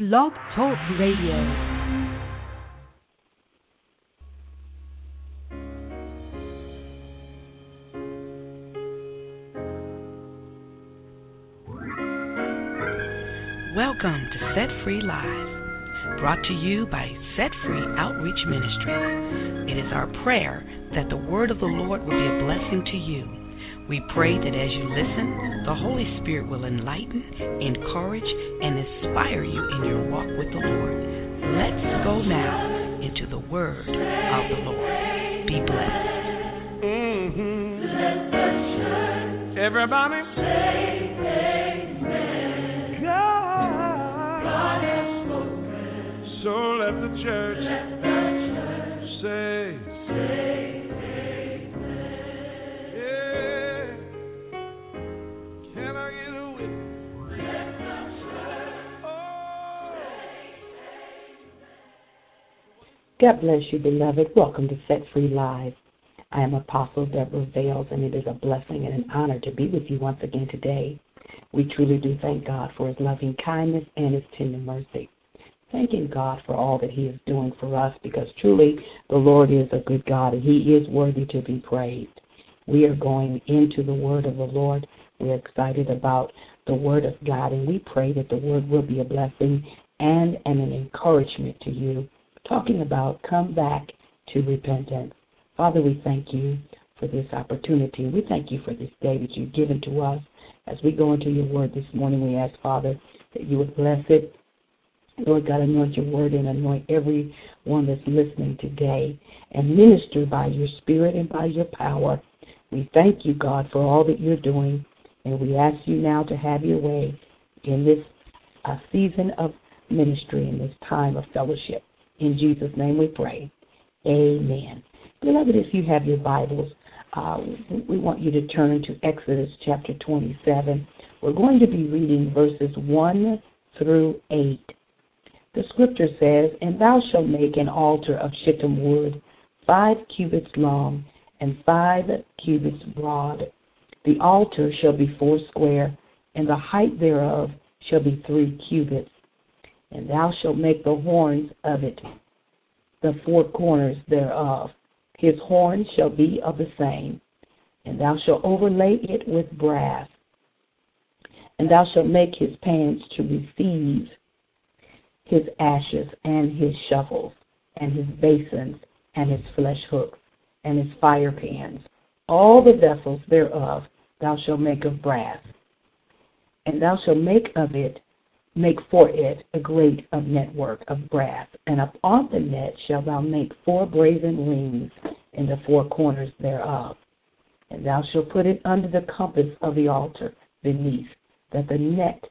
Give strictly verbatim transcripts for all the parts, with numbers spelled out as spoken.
Blog Talk Radio. Welcome to Set Free Live, brought to you by Set Free Outreach Ministries. It is our prayer that the word of the Lord will be a blessing to you. We pray that as you listen, the Holy Spirit will enlighten, encourage, and inspire you in your walk with the Lord. Let's go now into the word of the Lord. Be blessed. Mm-hmm. Let the church Everybody say amen. God, God has spoken. So let the church, let the church say, say God bless you, beloved. Welcome to Set Free Live. I am Apostle Deborah Vales, and it is a blessing and an honor to be with you once again today. We truly do thank God for his loving kindness and his tender mercy. Thanking God for all that he is doing for us, because truly the Lord is a good God, and he is worthy to be praised. We are going into the word of the Lord. We're excited about the word of God, and we pray that the word will be a blessing and, and an encouragement to you. Talking about come back to repentance. Father, we thank you for this opportunity. We thank you for this day that you've given to us. As we go into your word this morning, we ask, Father, that you would bless it. Lord God, anoint your word and anoint everyone that's listening today and minister by your spirit and by your power. We thank you, God, for all that you're doing, and we ask you now to have your way in this uh, season of ministry, in this time of fellowship. In Jesus' name we pray. Amen. Beloved, if you have your Bibles, uh, we want you to turn to Exodus chapter twenty-seven. We're going to be reading verses one through eight. The scripture says, "And thou shalt make an altar of shittim wood, five cubits long and five cubits broad. The altar shall be foursquare, and the height thereof shall be three cubits. And thou shalt make the horns of it, the four corners thereof. His horns shall be of the same. And thou shalt overlay it with brass. And thou shalt make his pans to receive his ashes, and his shovels, and his basins, and his flesh hooks, and his fire pans. All the vessels thereof thou shalt make of brass. And thou shalt make of it Make for it a grate of network of brass, and upon the net shalt thou make four brazen rings in the four corners thereof. And thou shalt put it under the compass of the altar beneath, that the net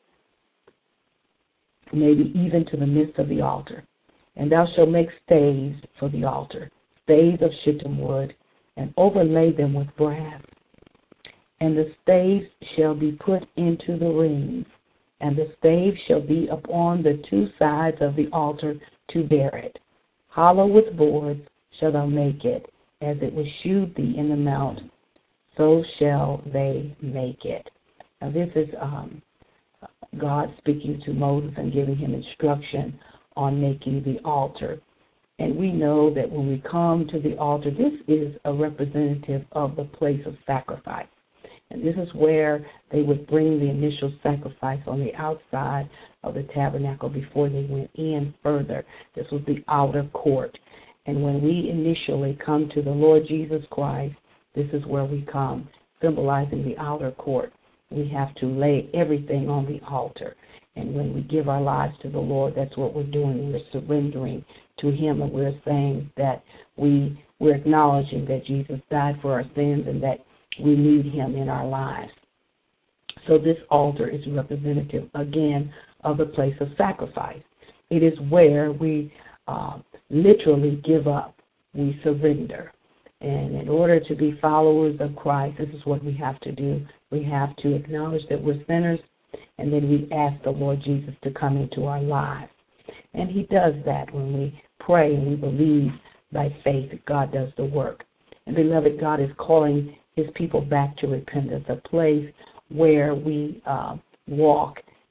may be even to the midst of the altar. And thou shalt make staves for the altar, staves of shittim wood, and overlay them with brass. And the staves shall be put into the rings, and the stave shall be upon the two sides of the altar to bear it. Hollow with boards shalt thou make it, as it was shewed thee in the mount, so shall they make it." Now this is um, God speaking to Moses and giving him instruction on making the altar. And we know that when we come to the altar, this is a representative of the place of sacrifice. And this is where they would bring the initial sacrifice on the outside of the tabernacle before they went in further. This was the outer court. And when we initially come to the Lord Jesus Christ, this is where we come, symbolizing the outer court. We have to lay everything on the altar. And when we give our lives to the Lord, that's what we're doing. We're surrendering to him, and we're saying that we, we're acknowledging that Jesus died for our sins and that we need him in our lives. So this altar is representative, again, of the place of sacrifice. It is where we uh, literally give up. We surrender. And in order to be followers of Christ, this is what we have to do. We have to acknowledge that we're sinners, and then we ask the Lord Jesus to come into our lives. And he does that when we pray and we believe by faith that God does the work. And beloved, God is calling his people back to repentance, a place where we uh, walk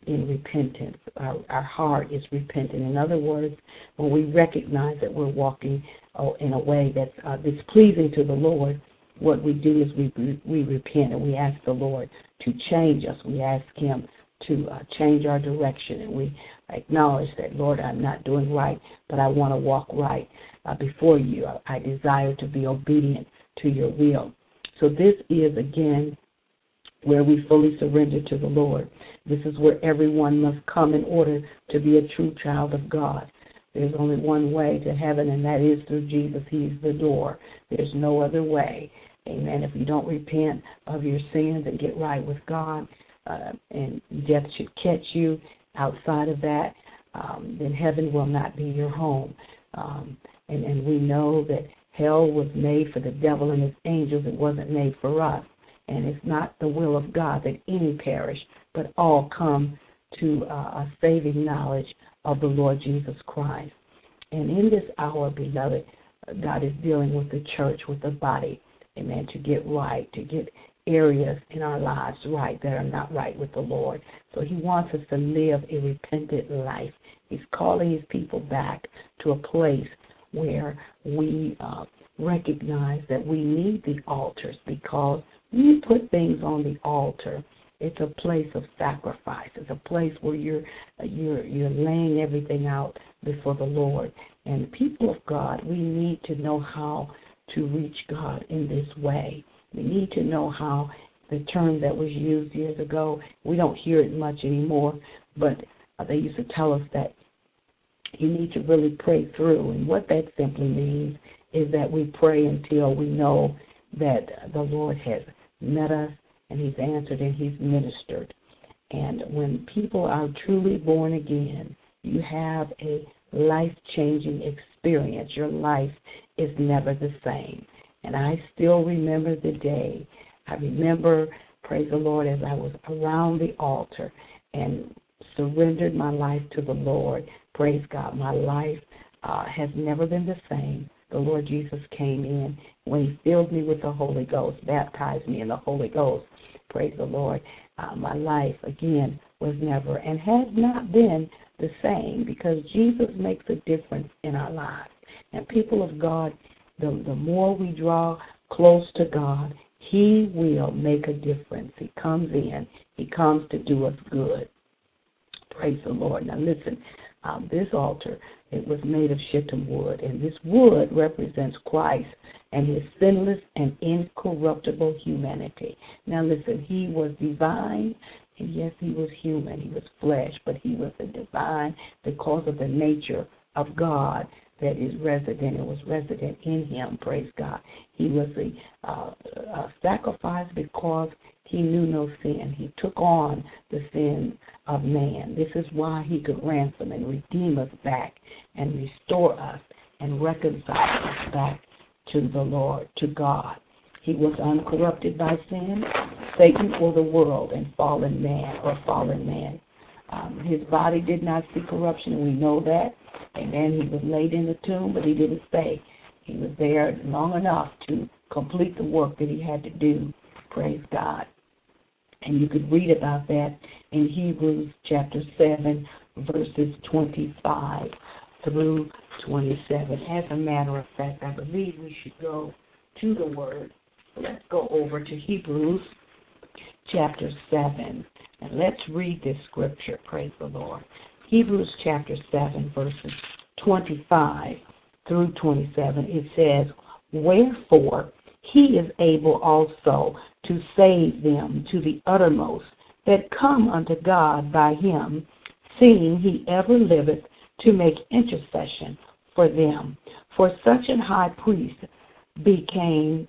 in repentance. Our, our heart is repentant. In other words, when we recognize that we're walking uh, in a way that's uh, displeasing to the Lord, what we do is we we repent and we ask the Lord to change us. We ask Him to uh, change our direction, and we acknowledge that, Lord, I'm not doing right, but I want to walk right uh, before you. I, I desire to be obedient to your will. So this is, again, where we fully surrender to the Lord. This is where everyone must come in order to be a true child of God. There's only one way to heaven, and that is through Jesus. He's the door. There's no other way. Amen. If you don't repent of your sins and get right with God, uh, and death should catch you outside of that, um, then heaven will not be your home. Um, and, and we know that hell was made for the devil and his angels. It wasn't made for us. And it's not the will of God that any perish, but all come to uh, a saving knowledge of the Lord Jesus Christ. And in this hour, beloved, God is dealing with the church, with the body, amen, to get right, to get areas in our lives right that are not right with the Lord. So He wants us to live a repentant life. He's calling His people back to a place where we uh, recognize that we need the altars, because when you put things on the altar, it's a place of sacrifice. It's a place where you're you're you're laying everything out before the Lord. And the people of God, we need to know how to reach God in this way. We need to know how, the term that was used years ago, we don't hear it much anymore, but they used to tell us that you need to really pray through. And what that simply means is that we pray until we know that the Lord has met us and He's answered and He's ministered. And when people are truly born again, you have a life-changing experience. Your life is never the same. And I still remember the day. I remember, praise the Lord, as I was around the altar and surrendered my life to the Lord. Praise God. My life uh, has never been the same. The Lord Jesus came in when He filled me with the Holy Ghost, baptized me in the Holy Ghost. Praise the Lord. Uh, my life, again, was never and has not been the same, because Jesus makes a difference in our lives. And people of God, the, the more we draw close to God, He will make a difference. He comes in. He comes to do us good. Praise the Lord. Now listen, um, this altar, it was made of shittim wood, and this wood represents Christ and His sinless and incorruptible humanity. Now listen, He was divine, and yes, He was human. He was flesh, but He was a divine because of the nature of God that is resident. It was resident in Him, praise God. He was a, uh, a sacrifice because He knew no sin. He took on the sin of man. This is why He could ransom and redeem us back and restore us and reconcile us back to the Lord, to God. He was uncorrupted by sin, Satan, or the world, and fallen man or fallen man. Um, his body did not see corruption, and we know that. Amen. He was laid in the tomb, but He didn't stay. He was there long enough to complete the work that He had to do. Praise God. And you could read about that in Hebrews chapter seven, verses twenty-five through twenty-seven. As a matter of fact, I believe we should go to the Word. Let's go over to Hebrews chapter seven, and let's read this scripture. Praise the Lord. Hebrews chapter seven, verses twenty-five through twenty-seven. It says, "Wherefore He is able also to save them to the uttermost that come unto God by Him, seeing He ever liveth to make intercession for them. For such an high priest became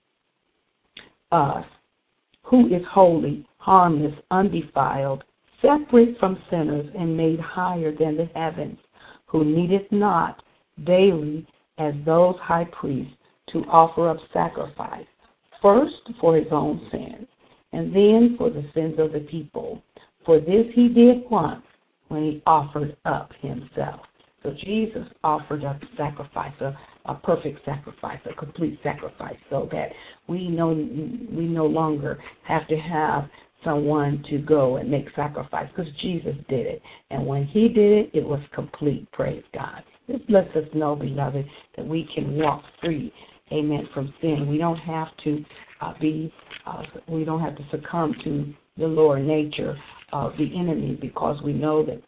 us, who is holy, harmless, undefiled, separate from sinners, and made higher than the heavens, who needeth not daily as those high priests to offer up sacrifice, first for His own sins, and then for the sins of the people. For this He did once, when He offered up Himself." So Jesus offered up sacrifice, a, a perfect sacrifice, a complete sacrifice, so that we no we no longer have to have someone to go and make sacrifice, because Jesus did it. And when he did it, it was complete. Praise God. This lets us know, beloved, that we can walk free, amen, from sin. We don't have to uh, be, uh, we don't have to succumb to the lower nature of the enemy, because we know that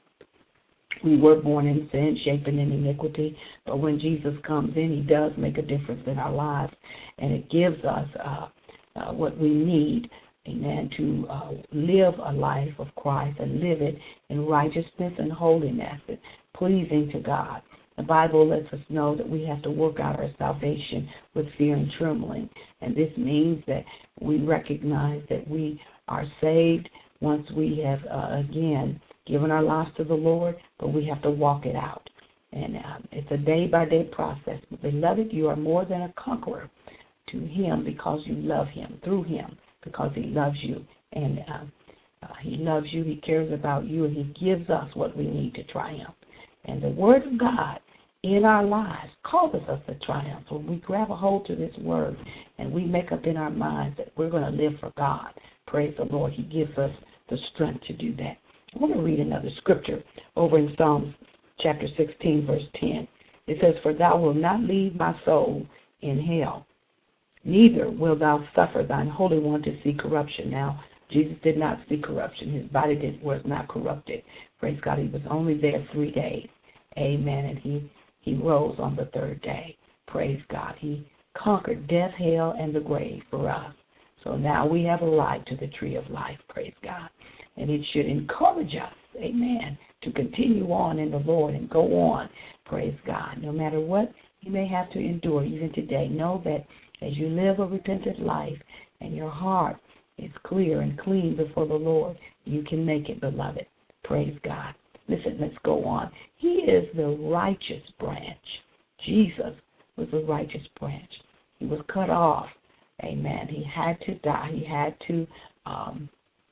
we were born in sin, shapen in iniquity. But when Jesus comes in, he does make a difference in our lives, and it gives us uh, uh, what we need, amen, to uh, live a life of Christ and live it in righteousness and holiness, and pleasing to God. The Bible lets us know that we have to work out our salvation with fear and trembling. And this means that we recognize that we are saved once we have, uh, again, given our lives to the Lord, but we have to walk it out. And um, it's a day-by-day process. But beloved, you are more than a conqueror to him because you love him, through him, because he loves you. And uh, uh, he loves you, he cares about you, and he gives us what we need to triumph. And the Word of God in our lives causes us to triumph. When we grab a hold to this Word and we make up in our minds that we're going to live for God, praise the Lord, he gives us the strength to do that. I want to read another scripture over in Psalms chapter sixteen, verse ten. It says, "For thou wilt not leave my soul in hell, neither wilt thou suffer thine Holy One to see corruption." Now, Jesus did not see corruption. His body did, was not corrupted. Praise God. He was only there three days. Amen. And he, he rose on the third day. Praise God. He conquered death, hell, and the grave for us. So now we have a right to the tree of life. Praise God. And it should encourage us, amen, to continue on in the Lord and go on. Praise God. No matter what you may have to endure even today, know that as you live a repentant life and your heart is clear and clean before the Lord, you can make it, beloved. Praise God. Listen, let's go on. He is the righteous branch. Jesus was the righteous branch. He was cut off. Amen. He had to die. He had to, um,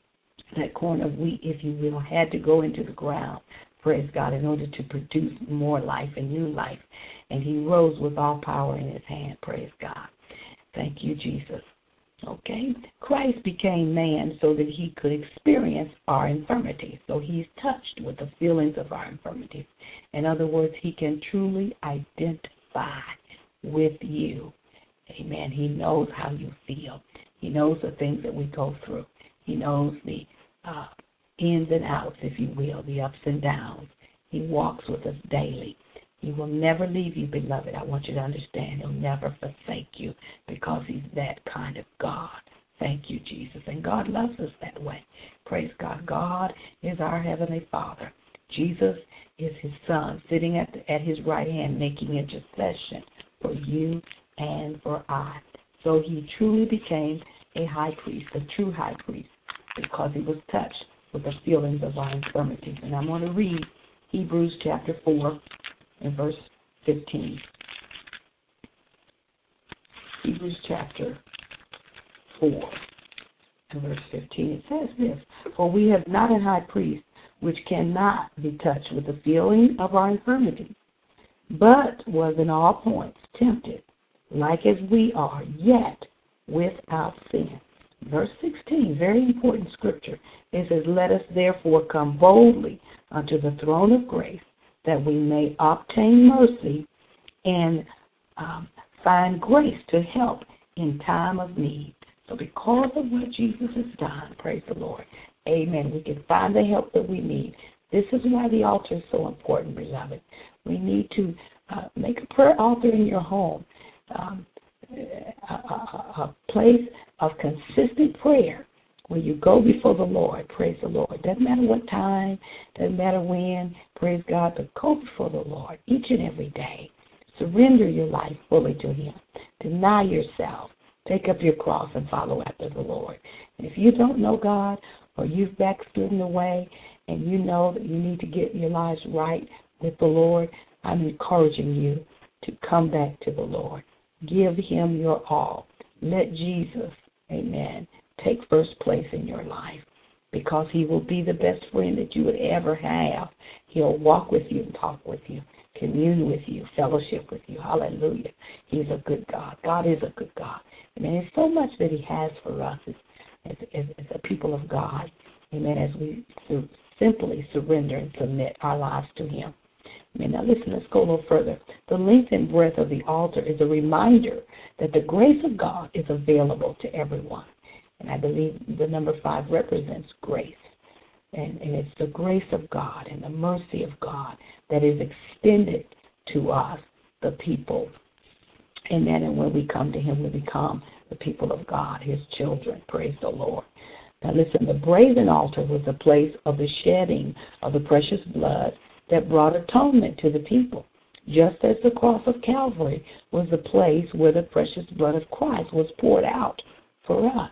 that corn of wheat, if you will, had to go into the ground, praise God, in order to produce more life and new life. And he rose with all power in his hand, praise God. Thank you, Jesus. Okay? Christ became man so that he could experience our infirmities. So he's touched with the feelings of our infirmities. In other words, he can truly identify with you. Amen. He knows how you feel. He knows the things that we go through. He knows the uh, ins and outs, if you will, the ups and downs. He walks with us daily. He will never leave you, beloved. I want you to understand. He'll never forsake you because he's that kind of God. Thank you, Jesus. And God loves us that way. Praise God. God is our Heavenly Father. Jesus is his Son, sitting at, the, at his right hand, making intercession for you and for I. So he truly became a high priest, a true high priest, because he was touched with the feelings of our infirmities. And I'm going to read Hebrews chapter four and verse fifteen. Hebrews chapter four and verse fifteen. It says this, "For we have not a high priest which cannot be touched with the feeling of our infirmities, but was in all points tempted, like as we are, yet without sin." Verse sixteen, very important scripture. It says, "Let us therefore come boldly unto the throne of grace, that we may obtain mercy and um, find grace to help in time of need." So because of what Jesus has done, praise the Lord, amen, we can find the help that we need. This is why the altar is so important, beloved. We need to uh, make a prayer altar in your home. Um, A, a, a place of consistent prayer where you go before the Lord, praise the Lord. Doesn't matter what time, doesn't matter when, praise God, but go before the Lord each and every day. Surrender your life fully to him. Deny yourself. Take up your cross and follow after the Lord. And if you don't know God or you've backslidden away and you know that you need to get your lives right with the Lord, I'm encouraging you to come back to the Lord. Give him your all. Let Jesus, amen, take first place in your life, because he will be the best friend that you would ever have. He'll walk with you and talk with you, commune with you, fellowship with you. Hallelujah. He's a good God. God is a good God. And there's so much that he has for us. It's as, as, as a people of God. Amen. As we su- simply surrender and submit our lives to Him. Amen. Now listen, let's go a little further. The length and breadth of the altar is a reminder that the grace of God is available to everyone. And I believe the number five represents grace. And, and it's the grace of God and the mercy of God that is extended to us, the people. Amen. And when we come to Him, we become the people of God, His children. Praise the Lord. Now listen, the brazen altar was the place of the shedding of the precious blood that brought atonement to the people, just as the cross of Calvary was the place where the precious blood of Christ was poured out for us.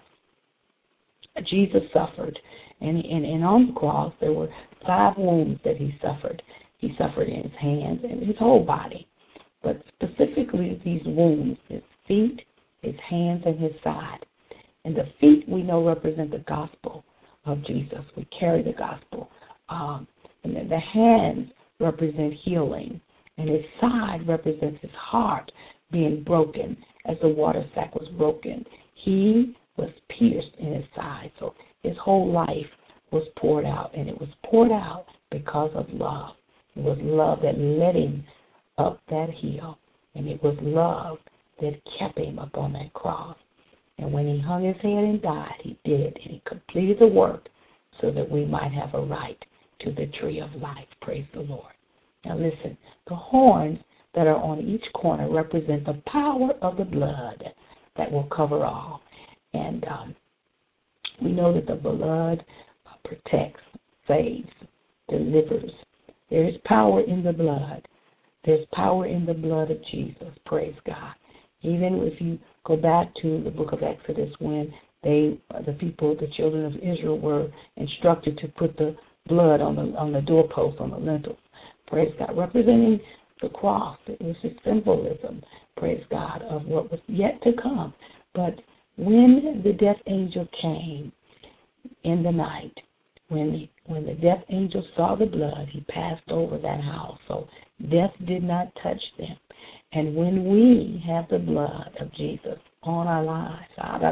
Jesus suffered, and, and, and on the cross there were five wounds that He suffered. He suffered in His hands and His whole body, but specifically these wounds, His feet, His hands, and His side. And the feet we know represent the gospel of Jesus. We carry the gospel. Um, and then the hands represent healing, and His side represents His heart being broken as the water sack was broken. He was pierced in His side, so His whole life was poured out, and it was poured out because of love. It was love that led Him up that hill, and it was love that kept Him up on that cross. And when He hung His head and died, He did it, and He completed the work so that we might have a right to the tree of life. Praise the Lord. Now listen, the horns that are on each corner represent the power of the blood that will cover all. And um, we know that the blood protects, saves, delivers. There is power in the blood. There's power in the blood of Jesus. Praise God. Even if you go back to the book of Exodus, when they, the people, the children of Israel, were instructed to put the blood on the on the doorpost, on the lintels. Praise God. Representing the cross. It was a symbolism, praise God, of what was yet to come. But when the death angel came in the night, when when the death angel saw the blood, he passed over that house. So death did not touch them. And when we have the blood of Jesus on our lives,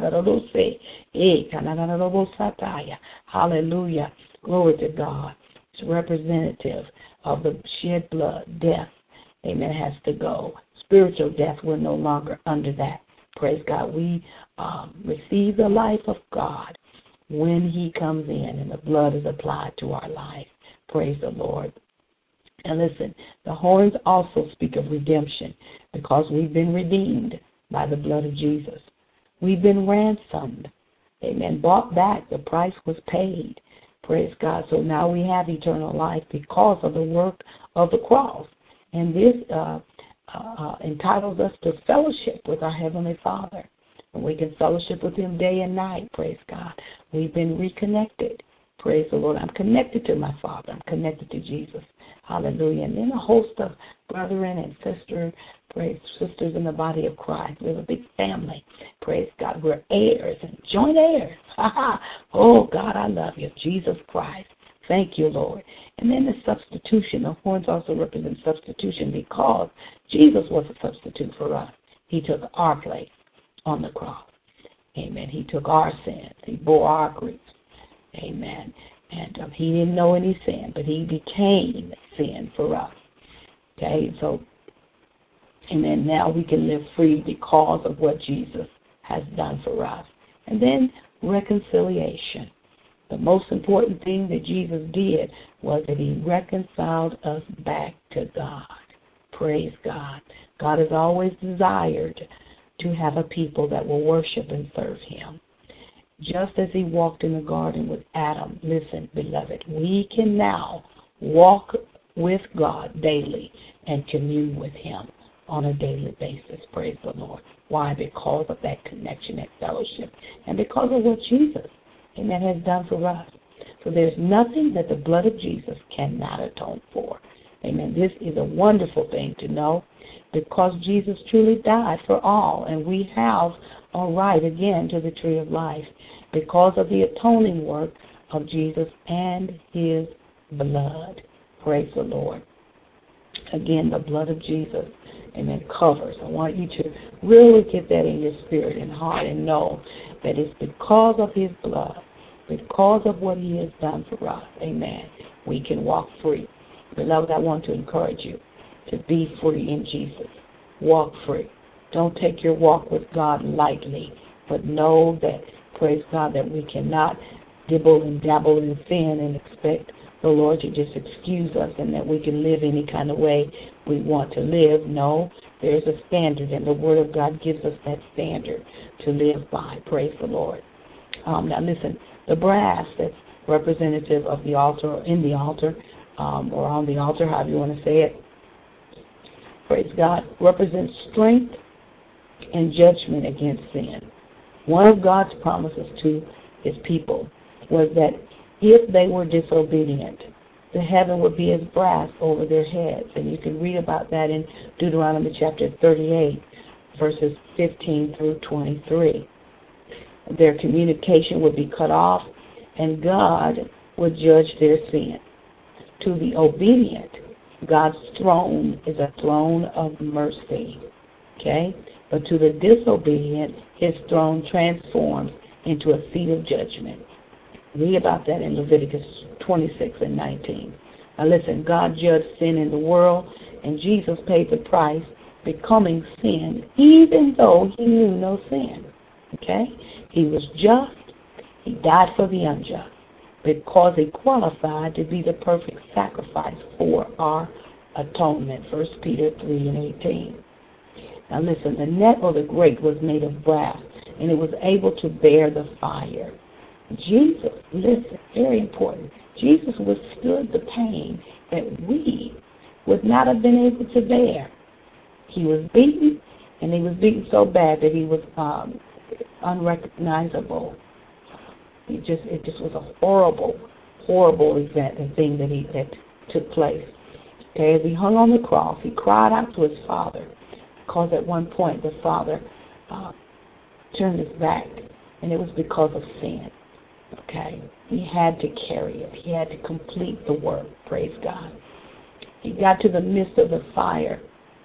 hallelujah, glory to God. It's representative of the shed blood. Death, amen, has to go. Spiritual death, we're no longer under that. Praise God. We um, receive the life of God when He comes in and the blood is applied to our life. Praise the Lord. And listen, the horns also speak of redemption because we've been redeemed by the blood of Jesus. We've been ransomed. Amen. Bought back. The price was paid. Praise God. So now we have eternal life because of the work of the cross. And this uh, uh, entitles us to fellowship with our Heavenly Father. And we can fellowship with Him day and night. Praise God. We've been reconnected. Praise the Lord. I'm connected to my Father. I'm connected to Jesus. Hallelujah. And then a host of brethren and sisters, praise sisters in the body of Christ. We have a big family. Praise God. We're heirs and joint heirs. Oh, God, I love you. Jesus Christ. Thank you, Lord. And then the substitution. The horns also represent substitution because Jesus was a substitute for us. He took our place on the cross. Amen. He took our sins. He bore our griefs. Amen. And um, He didn't know any sin, but He became sin for us. Okay, so, and then now we can live free because of what Jesus has done for us. And then reconciliation. The most important thing that Jesus did was that He reconciled us back to God. Praise God. God has always desired to have a people that will worship and serve Him. Just as He walked in the garden with Adam, listen, beloved, we can now walk with God daily and commune with Him on a daily basis. Praise the Lord. Why? Because of that connection and fellowship and because of what Jesus, amen, has done for us. So there's nothing that the blood of Jesus cannot atone for. Amen. This is a wonderful thing to know because Jesus truly died for all, and we have a right again to the tree of life because of the atoning work of Jesus and His blood. Praise the Lord. Again, the blood of Jesus, amen, covers. I want you to really get that in your spirit and heart and know that it's because of his blood, because of what he has done for us, amen, we can walk free. Beloved, I want to encourage you to be free in Jesus. Walk free. Don't take your walk with God lightly, but know that, praise God, that we cannot dibble and dabble in sin and expect the Lord to just excuse us and that we can live any kind of way we want to live. No, there's a standard, and the Word of God gives us that standard to live by. Praise the Lord. Um, now listen, the brass that's representative of the altar, or in the altar, um, or on the altar, however you want to say it, praise God, represents strength and judgment against sin. One of God's promises to his people was that if they were disobedient, the heaven would be as brass over their heads. And you can read about that in Deuteronomy chapter thirty-eight, verses fifteen through twenty-three. Their communication would be cut off, and God would judge their sin. To the obedient, God's throne is a throne of mercy. Okay? But to the disobedient, his throne transforms into a seat of judgment. Read about that in Leviticus twenty-six and nineteen. Now listen, God judged sin in the world, and Jesus paid the price, becoming sin, even though he knew no sin. Okay? He was just. He died for the unjust because he qualified to be the perfect sacrifice for our atonement. First Peter three and eighteen. Now listen, the net or the grate was made of brass, and it was able to bear the fire. Jesus, listen, very important, Jesus withstood the pain that we would not have been able to bear. He was beaten, and he was beaten so bad that he was um, unrecognizable. He just, it just was a horrible, horrible event and thing that he that took place. Okay, as he hung on the cross, he cried out to his Father, because at one point the Father uh, turned his back, and it was because of sin. Okay, he had to carry it. He had to complete the work. Praise God. He got to the midst of the fire.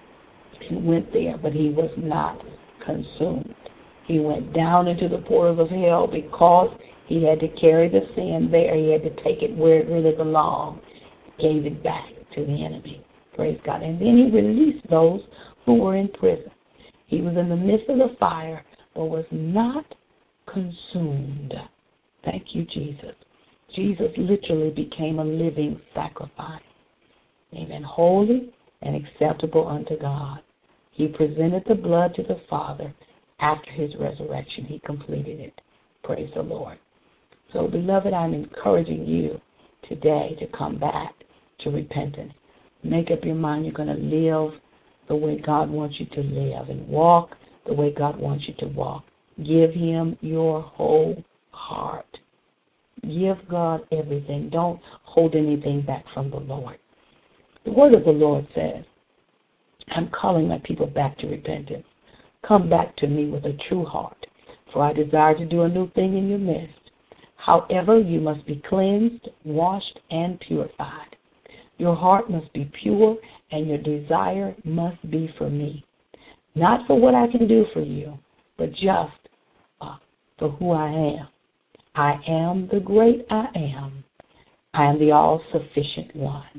He went there, but he was not consumed. He went down into the portals of hell because he had to carry the sin there. He had to take it where it really belonged. Gave it back to the enemy. Praise God. And then he released those who were in prison. He was in the midst of the fire, but was not consumed. Thank you, Jesus. Jesus literally became a living sacrifice. Amen. Holy and acceptable unto God. He presented the blood to the Father after his resurrection. He completed it. Praise the Lord. So, beloved, I'm encouraging you today to come back to repentance. Make up your mind you're going to live the way God wants you to live and walk the way God wants you to walk. Give him your whole heart. Give God everything. Don't hold anything back from the Lord. The word of the Lord says, I'm calling my people back to repentance. Come back to me with a true heart, for I desire to do a new thing in your midst. However, you must be cleansed, washed, and purified. Your heart must be pure, and your desire must be for me. Not for what I can do for you, but just uh, for who I am. I am the great I am. I am the all-sufficient one.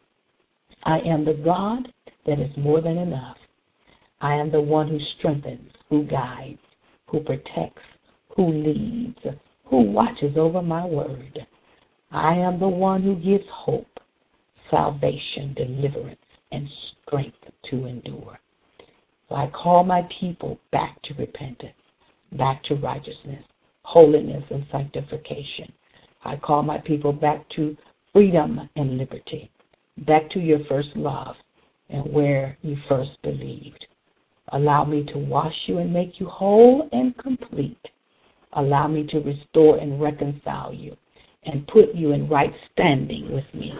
I am the God that is more than enough. I am the one who strengthens, who guides, who protects, who leads, who watches over my word. I am the one who gives hope, salvation, deliverance, and strength to endure. So I call my people back to repentance, back to righteousness, holiness, and sanctification. I call my people back to freedom and liberty, back to your first love and where you first believed. Allow me to wash you and make you whole and complete. Allow me to restore and reconcile you and put you in right standing with me.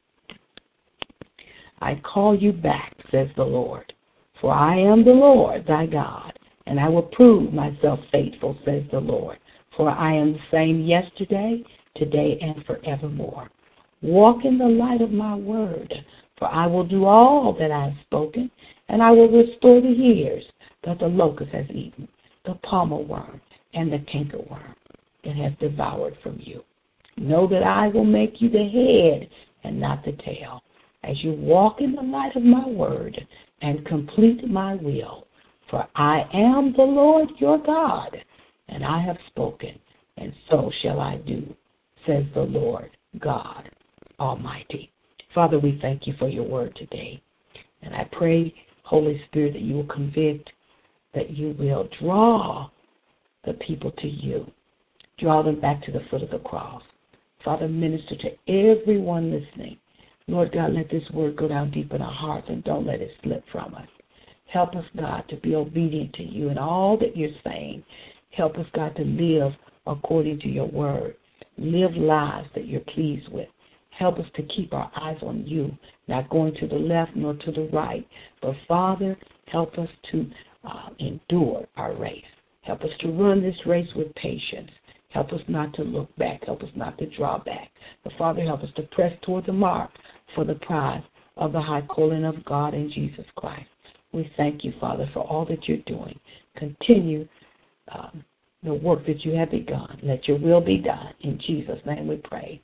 I call you back, says the Lord, for I am the Lord thy God, and I will prove myself faithful, says the Lord, for I am the same yesterday, today, and forevermore. Walk in the light of my word, for I will do all that I have spoken, and I will restore the years that the locust has eaten, the palmer worm, and the cankerworm that has devoured from you. Know that I will make you the head and not the tail, as you walk in the light of my word and complete my will. For I am the Lord your God, and I have spoken, and so shall I do, says the Lord God Almighty. Father, we thank you for your word today. And I pray, Holy Spirit, that you will convict, that you will draw the people to you. Draw them back to the foot of the cross. Father, minister to everyone listening. Lord God, let this word go down deep in our hearts and don't let it slip from us. Help us, God, to be obedient to you in all that you're saying. Help us, God, to live according to your word. Live lives that you're pleased with. Help us to keep our eyes on you, not going to the left nor to the right. But, Father, help us to uh, endure our race. Help us to run this race with patience. Help us not to look back. Help us not to draw back. But, Father, help us to press toward the mark for the prize of the high calling of God in Jesus Christ. We thank you, Father, for all that you're doing. Continue um, the work that you have begun. Let your will be done. In Jesus' name we pray.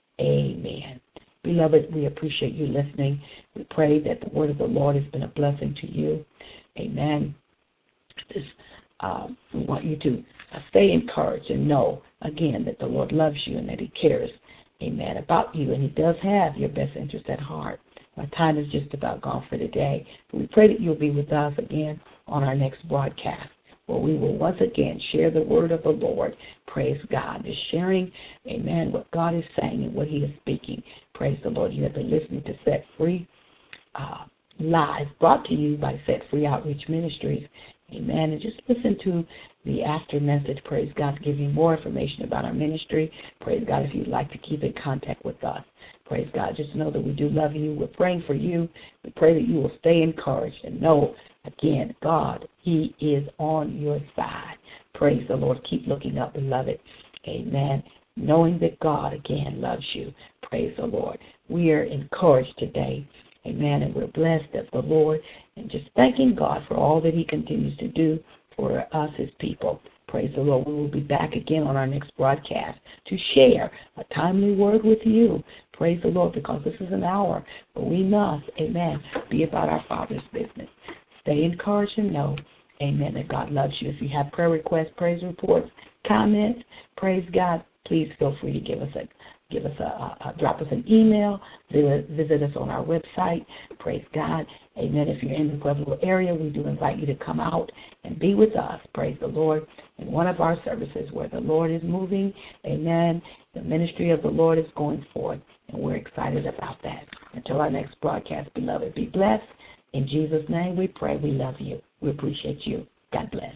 Amen. Beloved, we appreciate you listening. We pray that the word of the Lord has been a blessing to you. Amen. This, um, we want you to uh, stay encouraged and know, again, that the Lord loves you and that he cares, amen, about you, and he does have your best interest at heart. My time is just about gone for today. But we pray that you'll be with us again on our next broadcast, where we will once again share the word of the Lord. Praise God. Just sharing, amen, what God is saying and what he is speaking. Praise the Lord. You have been listening to Set Free uh, Live, brought to you by Set Free Outreach Ministries. Amen. And just listen to the after message. Praise God, to give you more information about our ministry. Praise God, if you'd like to keep in contact with us. Praise God. Just know that we do love you. We're praying for you. We pray that you will stay encouraged and know, again, God, he is on your side. Praise the Lord. Keep looking up, beloved. Amen. Knowing that God, again, loves you. Praise the Lord. We are encouraged today. Amen. And we're blessed of the Lord and just thanking God for all that he continues to do for us, his people. Praise the Lord. We will be back again on our next broadcast to share a timely word with you. Praise the Lord, because this is an hour, but we must, amen, be about our Father's business. Stay encouraged and know, amen, that God loves you. If you have prayer requests, praise reports, comments, praise God, please feel free to give us a give us a, a, a drop us an email, visit, visit us on our website. Praise God. Amen. If you're in the Pueblo area, we do invite you to come out and be with us. Praise the Lord. In one of our services where the Lord is moving. Amen. The ministry of the Lord is going forth, and we're excited about that. Until our next broadcast, beloved, be blessed. In Jesus' name we pray. We love you. We appreciate you. God bless.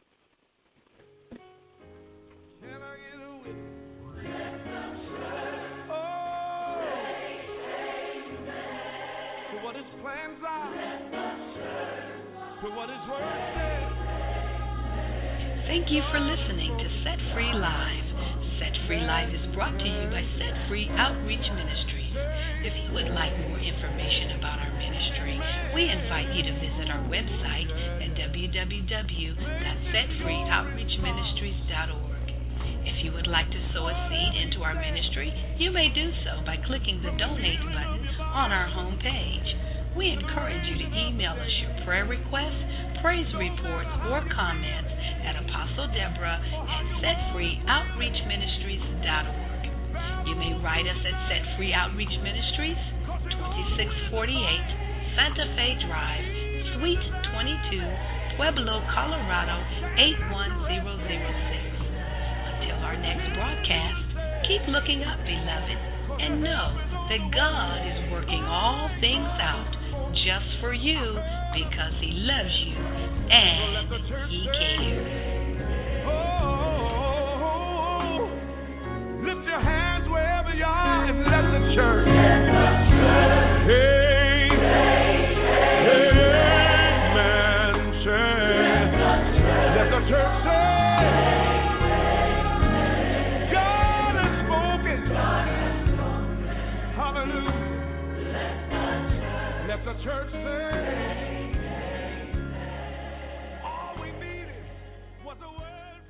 Thank you for listening to Set Free Live. Set Free Live is brought to you by Set Free Outreach Ministries. If you would like more information about our ministry, we invite you to visit our website at w w w dot set free outreach ministries dot org. If you would like to sow a seed into our ministry, you may do so by clicking the Donate button on our home page. We encourage you to email us your prayer requests, praise reports, or comments at Apostle Deborah at set free outreach ministries dot org. You may write us at Set Free Outreach Ministries, twenty-six forty-eight Santa Fe Drive, Suite twenty-two, Pueblo, Colorado, eight one zero zero six. Until our next broadcast, keep looking up, beloved, and know that God is working all things out just for you, because he loves you and he cares. Oh, lift your hands wherever you are and let the church